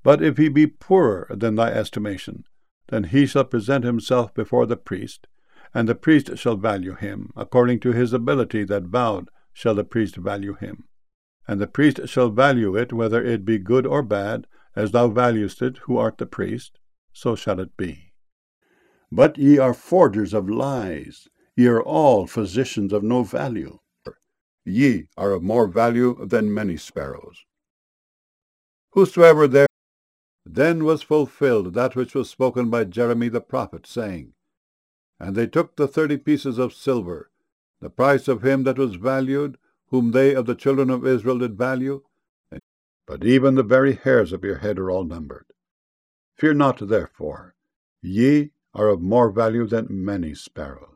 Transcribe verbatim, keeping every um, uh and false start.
But if he be poorer than thy estimation, then he shall present himself before the priest, and the priest shall value him. According to his ability that vowed shall the priest value him. And the priest shall value it, whether it be good or bad, as thou valuest it, who art the priest, so shall it be. But ye are forgers of lies, ye are all physicians of no value. Ye are of more value than many sparrows. Whosoever there then was fulfilled that which was spoken by Jeremy the prophet, saying, And they took the thirty pieces of silver, the price of him that was valued, whom they of the children of Israel did value. But even the very hairs of your head are all numbered. Fear not, therefore, ye are of more value than many sparrows.